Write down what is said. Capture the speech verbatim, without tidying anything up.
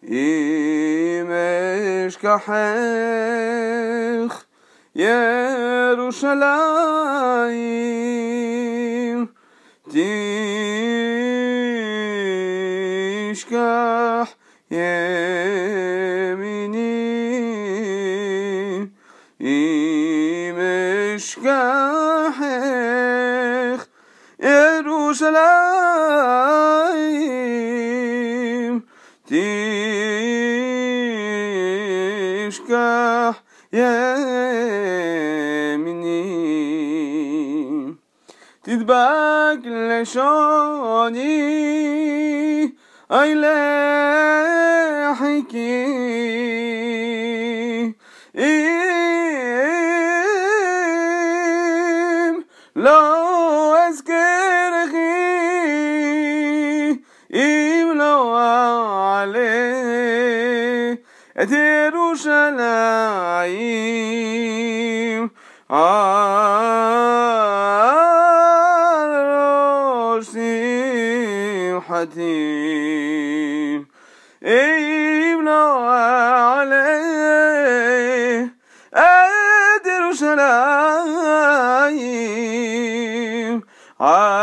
אם אשכחך ירושלים תשכח ימיני אם אשכחך ירושלים תשכח ימיני תדבק לשוני אי לחיקי אם לא אזכרכי אם לא אעלה את ירושלים על ראש שמחתי אם לא אעלה את ירושלים